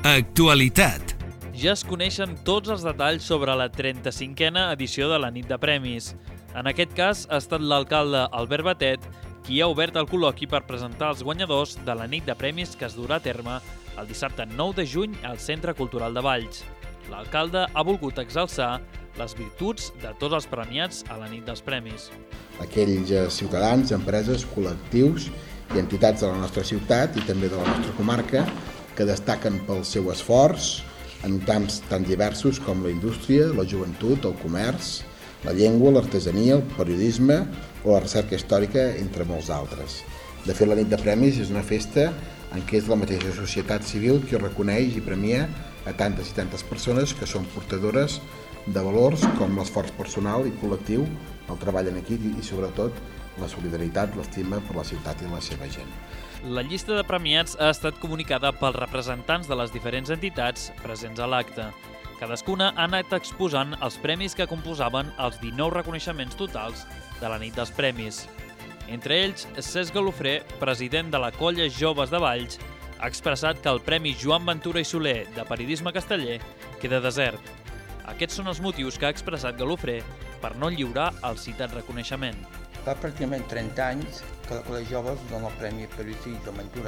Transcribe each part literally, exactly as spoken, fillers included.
Actualitat. Ja es coneixen tots els detalls sobre la trenta-cinquena edició de la nit de premis. En aquest cas ha estat l'alcalde Albert Batet qui ha obert el col·loqui per presentar els guanyadors de la nit de premis que es durà a terme el dissabte nou de juny al Centre Cultural de Valls. L'alcalde ha volgut exalçar les virtuts de tots els premiats a la nit dels premis. Aquells ciutadans, empreses, col·lectius i entitats de la nostra ciutat i també de la nostra comarca que destaquen pel seu esforç en camps tan diversos com la indústria, la joventut, el comerç, la llengua, l'artesania, el periodisme o la recerca històrica, entre molts altres. De fet, la nit de premis és una festa en què és la mateixa societat civil qui reconeix i premia a tantes i tantes persones que són portadores de valors com l'esforç personal i col·lectiu, el treball en equip i, sobretot, la solidaritat, l'estima per la ciutat i la seva gent. La llista de premiats ha estat comunicada pels representants de les diferents entitats presents a l'acte. Cadascuna ha anat exposant els premis que composaven els dinou reconeixements totals de la nit dels premis. Entre ells, Cesc Galofré, president de la Colla Joves de Valls, ha expressat que el Premi Joan Ventura i Soler de Periodisme Casteller queda desert. Aquests són els motius que ha expressat Galofré per no lliurar el citat reconeixement. Fa pràcticament trenta anys que la Colla Joves dona el Premi Periodista Joan Ventura,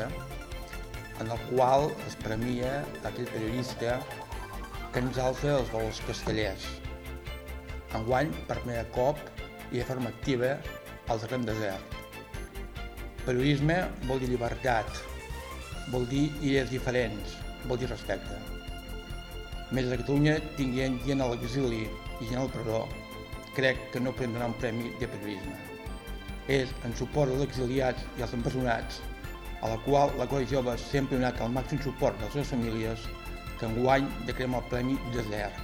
en el qual es premia aquell periodista que ens alça els valors castellers. Enguany, per primer cop i de forma activa, el terreny desert. Periodisme vol dir llibertat, vol dir idees diferents, vol dir respecte. Mentre a Catalunya tinguin gent a l'exili i gent al presó, crec que no podem donar un premi de periodisme. És en suport als exiliats i als empresonats, a la qual la Colla Joves sempre ha donat el màxim suport de les seves famílies, que enguany declarem el Premi Desert.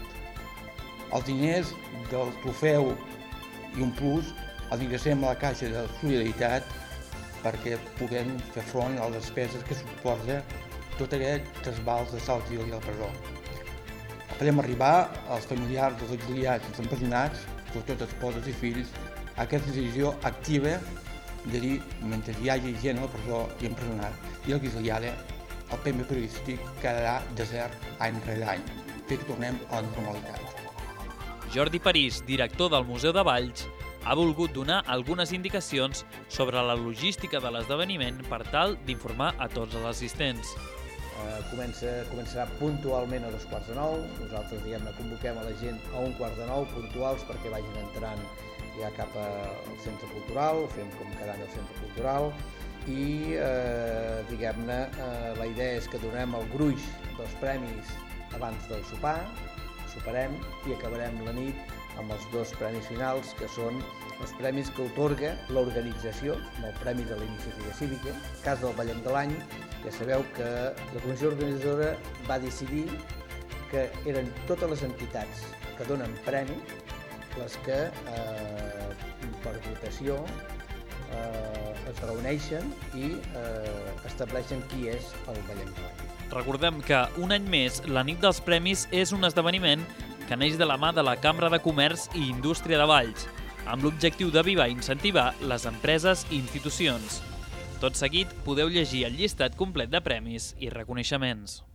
Els diners del trofeu i un plus els ingressem a la Caixa de Solidaritat perquè puguem fer front a les despeses que suposa tot aquest trasbals de salt i de la presó. Farem arribar als familiars dels exiliats i dels empresonats, sobretot esposes i fills, aquesta decisió activa de dir, mentre hi hagi gent a la presó i empresonat i exiliada, el premi periodístic quedarà desert any rere any, fins que tornem a la normalitat. Jordi París, director del Museu de Valls, ha volgut donar algunes indicacions sobre la logística de l'esdeveniment per tal d'informar a tots els assistents. Uh, comença, començarà puntualment a dos quarts de nou. Nosaltres, diguem-ne, convoquem a la gent a un quart de nou, puntuals, perquè vagin entrant ja cap al centre cultural, fem com cada any al centre cultural, i, eh, diguem-ne, eh, la idea és que donem el gruix dels premis abans del sopar, soparem i acabarem la nit amb els dos premis finals, que són els premis que atorga l'organització, el Premi de la Iniciativa Cívica. En cas del Ballem de l'any, ja sabeu que la comissió organitzadora va decidir que eren totes les entitats que donen premi les que eh, per votació eh, es reuneixen i eh, estableixen qui és el Ballem de l'any. Recordem que un any més la nit dels premis és un esdeveniment que neix de la mà de la Cambra de Comerç i Indústria de Valls, amb l'objectiu d'avivar i incentivar les empreses i institucions. Tot seguit podeu llegir el llistat complet de premis i reconeixements.